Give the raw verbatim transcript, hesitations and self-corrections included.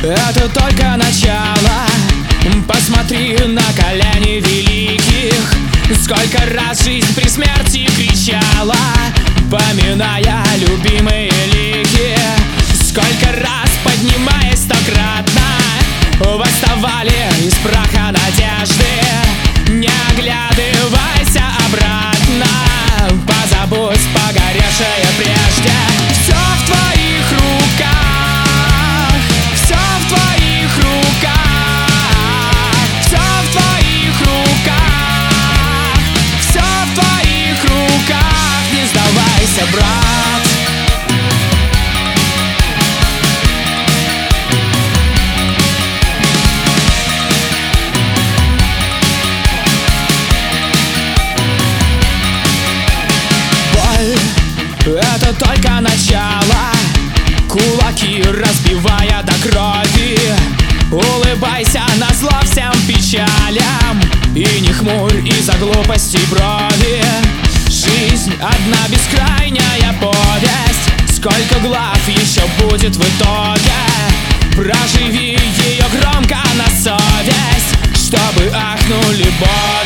это только начало. Посмотри на колени великих. Сколько раз жизнь при смерти кричала, поминая любимые лики. Сколько раз, поднимаясь стократно, восставали из праха надежды. Не оглядывайся обратно, позабудь погоревшее прежде. Все в твоих руках, все в твоих руках, все в твоих руках, все в твоих руках. Не сдавайся, брат. Это только начало. Кулаки разбивая до крови. Улыбайся назло всем печалям и не хмурь из-за глупости брови. Жизнь одна бескрайняя повесть. Сколько глав еще будет в итоге? Проживи ее громко на совесть, чтобы ахнули боль.